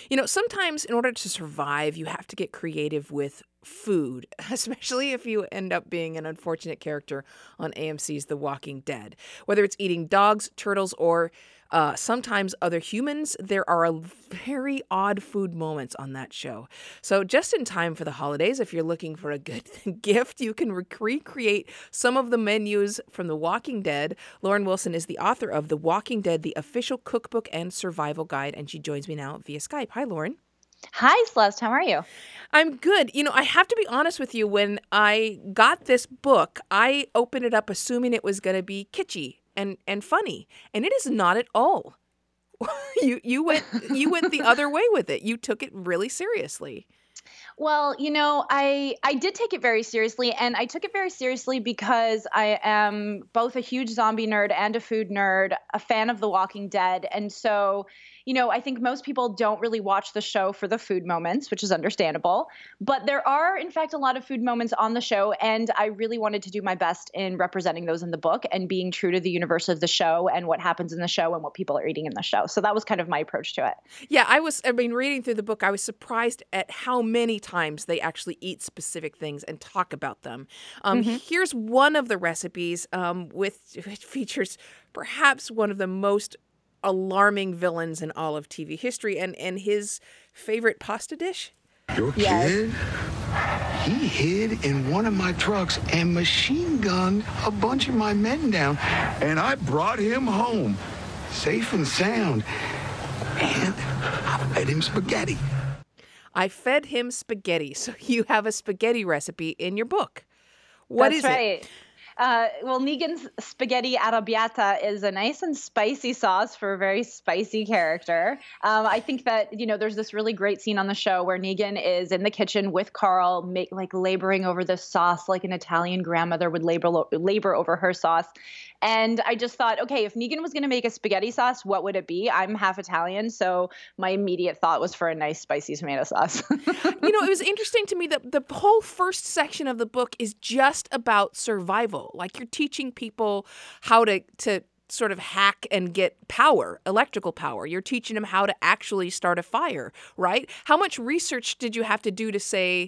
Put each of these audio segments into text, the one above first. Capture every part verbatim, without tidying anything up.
You know, sometimes in order to survive, you have to get creative with food, especially if you end up being an unfortunate character on A M C's The Walking Dead. Whether it's eating dogs, turtles, or uh, sometimes other humans, there are a very odd food moments on that show. So just in time for the holidays, if you're looking for a good gift, you can rec- recreate some of the menus from The Walking Dead. Lauren Wilson is the author of The Walking Dead, the official cookbook and survival guide, and she joins me now via Skype. Hi, Lauren. Hi, Celeste. How are you? I'm good. You know, I have to be honest with you. When I got this book, I opened it up assuming it was going to be kitschy and, and funny, and it is not at all. you you went you went the other way with it. You took it really seriously. Well, you know, I I did take it very seriously, and I took it very seriously because I am both a huge zombie nerd and a food nerd, a fan of The Walking Dead. And so, you know, I think most people don't really watch the show for the food moments, which is understandable. But there are, in fact, a lot of food moments on the show, and I really wanted to do my best in representing those in the book and being true to the universe of the show and what happens in the show and what people are eating in the show. So that was kind of my approach to it. Yeah, I was, I mean, reading through the book, I was surprised at how many times they actually eat specific things and talk about them. Um, Mm-hmm. Here's one of the recipes um, with which features perhaps one of the most alarming villains in all of T V history, and, and his favorite pasta dish. Your Yes. kid? He hid in one of my trucks and machine gunned a bunch of my men down, and I brought him home, safe and sound. And I fed him spaghetti. I fed him spaghetti. So you have a spaghetti recipe in your book. What That's is right. it? Uh, well, Negan's spaghetti arrabbiata is a nice and spicy sauce for a very spicy character. Um, I think that, you know, there's this really great scene on the show where Negan is in the kitchen with Carl, make, like laboring over this sauce like an Italian grandmother would labor labor over her sauce. And I just thought, okay, if Negan was going to make a spaghetti sauce, what would it be? I'm half Italian, so my immediate thought was for a nice spicy tomato sauce. You know, it was interesting to me that the whole first section of the book is just about survival. Like you're teaching people how to to sort of hack and get power, electrical power. You're teaching them how to actually start a fire, right? How much research did you have to do to say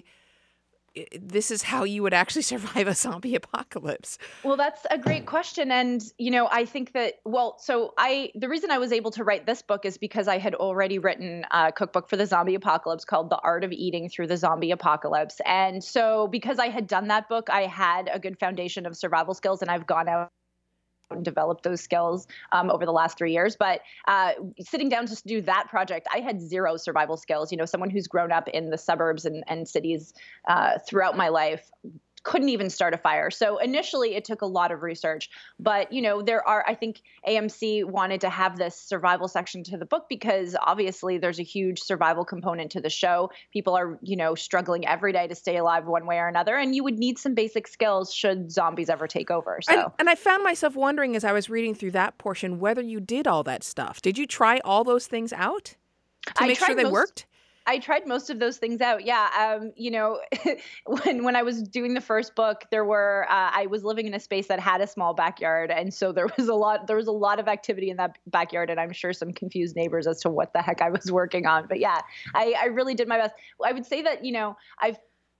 this is how you would actually survive a zombie apocalypse? Well, that's a great question. And, you know, I think that, well, so I, the reason I was able to write this book is because I had already written a cookbook for the zombie apocalypse called The Art of Eating Through the Zombie Apocalypse. And so because I had done that book, I had a good foundation of survival skills, and I've gone out and developed those skills um, over the last three years. But uh, sitting down to do that project, I had zero survival skills. You know, someone who's grown up in the suburbs and, and cities uh, throughout my life couldn't even start a fire. So initially it took a lot of research, but you know, there are, I think A M C wanted to have this survival section to the book because obviously there's a huge survival component to the show. People are, you know, struggling every day to stay alive one way or another. And you would need some basic skills should zombies ever take over. So, And, and I found myself wondering as I was reading through that portion, whether you did all that stuff. Did you try all those things out to I make sure tried they most- worked? I tried most of those things out. Yeah. Um, you know, when when I was doing the first book, there were uh, I was living in a space that had a small backyard, and so there was a lot there was a lot of activity in that backyard, and I'm sure some confused neighbors as to what the heck I was working on. But yeah, I, I really did my best. I would say that, you know, I've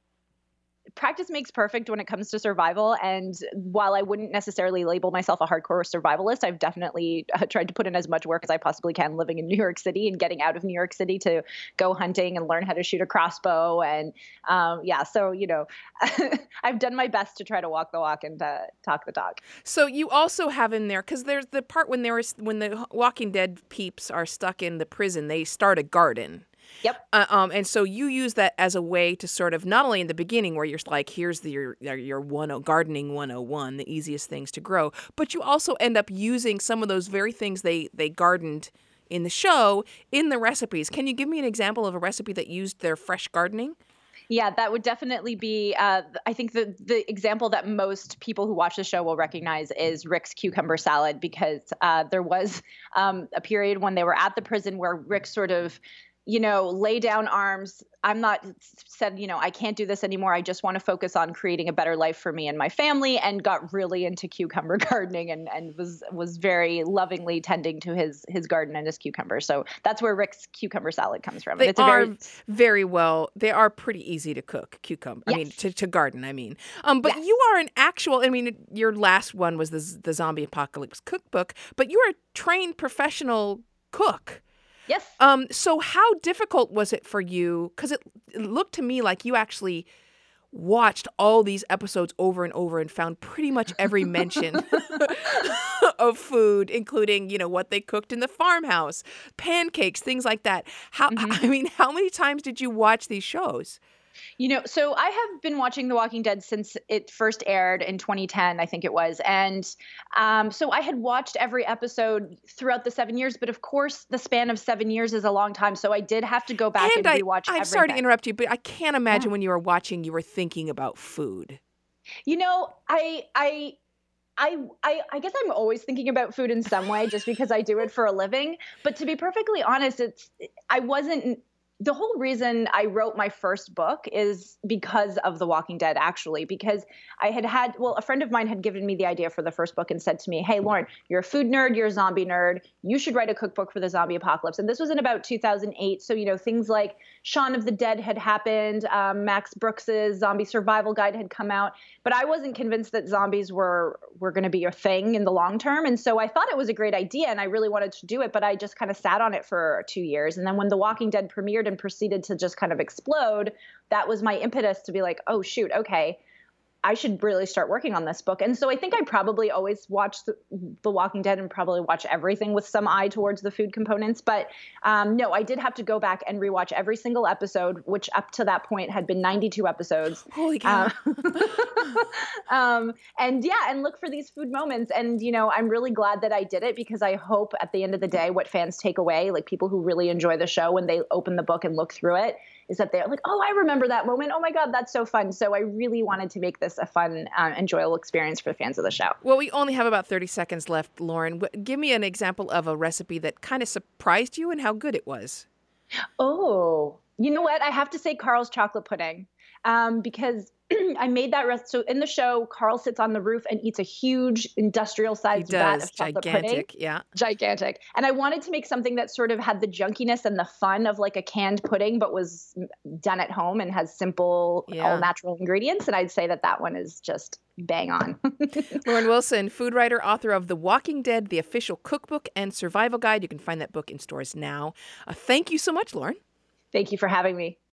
practice makes perfect when it comes to survival. And while I wouldn't necessarily label myself a hardcore survivalist, I've definitely uh, tried to put in as much work as I possibly can living in New York City and getting out of New York City to go hunting and learn how to shoot a crossbow. And um, yeah, so, you know, I've done my best to try to walk the walk and uh, talk the talk. So you also have in there, because there's the part when there is when the Walking Dead peeps are stuck in the prison, they start a garden. Yep. Uh, um, and so you use that as a way to sort of, not only in the beginning where you're like, here's the, your, your one, gardening one oh one, the easiest things to grow, but you also end up using some of those very things they, they gardened in the show in the recipes. Can you give me an example of a recipe that used their fresh gardening? Yeah, that would definitely be, uh, I think the the example that most people who watch the show will recognize is Rick's cucumber salad, because uh, there was um, a period when they were at the prison where Rick sort of, you know, lay down arms. I'm not said, you know, I can't do this anymore. I just want to focus on creating a better life for me and my family, and got really into cucumber gardening and, and was was very lovingly tending to his his garden and his cucumbers. So that's where Rick's cucumber salad comes from. They And it's a are very very well, they are pretty easy to cook, cucumber. I mean, Yes. to, to garden, I mean. Um, but Yes. you are an actual, I mean, your last one was the, z- the Zombie Apocalypse cookbook, but you're a trained professional cook. yes. Um, so how difficult was it for you? Because it, it looked to me like you actually watched all these episodes over and over and found pretty much every mention of food, including, you know, what they cooked in the farmhouse, pancakes, things like that. How, Mhm. I mean, how many times did you watch these shows? You know, so I have been watching The Walking Dead since it first aired in twenty ten, I think it was. And um, so I had watched every episode throughout the seven years. But of course, the span of seven years is a long time. So I did have to go back and, And I, rewatch I'm everything. sorry to interrupt you, but I can't imagine Yeah. when you were watching, you were thinking about food. You know, I, I, I, I, I guess I'm always thinking about food in some way just because I do it for a living. But to be perfectly honest, it's, I wasn't, the whole reason I wrote my first book is because of The Walking Dead, actually, because I had had, well, a friend of mine had given me the idea for the first book and said to me, hey, Lauren, you're a food nerd, you're a zombie nerd, you should write a cookbook for the zombie apocalypse. And this was in about two thousand eight. So, you know, things like Shaun of the Dead had happened, um, Max Brooks's Zombie Survival Guide had come out, but I wasn't convinced that zombies were, were going to be a thing in the long term. And so I thought it was a great idea and I really wanted to do it, but I just kind of sat on it for two years. And then when The Walking Dead premiered and proceeded to just kind of explode, that was my impetus to be like, oh, shoot, okay, I should really start working on this book. And so I think I probably always watched The, the Walking Dead and probably watch everything with some eye towards the food components. But um, no, I did have to go back and rewatch every single episode, which up to that point had been ninety-two episodes. Holy cow. Um, um, and yeah, and look for these food moments. And, you know, I'm really glad that I did it because I hope at the end of the day, what fans take away, like people who really enjoy the show when they open the book and look through it, is that they're like, oh, I remember that moment. Oh my God, that's so fun. So I really wanted to make this a fun, uh, enjoyable experience for the fans of the show. Well, we only have about thirty seconds left, Lauren. W- Give me an example of a recipe that kind of surprised you and how good it was. Oh, you know what? I have to say Carl's chocolate pudding um, because I made that recipe. So in the show, Carl sits on the roof and eats a huge industrial He sized vat does. of chocolate pudding. Gigantic. Yeah. Gigantic. And I wanted to make something that sort of had the junkiness and the fun of like a canned pudding, but was done at home and has simple, Yeah. all natural ingredients. And I'd say that that one is just bang on. Lauren Wilson, food writer, author of The Walking Dead, the official cookbook and survival guide. You can find that book in stores now. Uh, thank you so much, Lauren. Thank you for having me.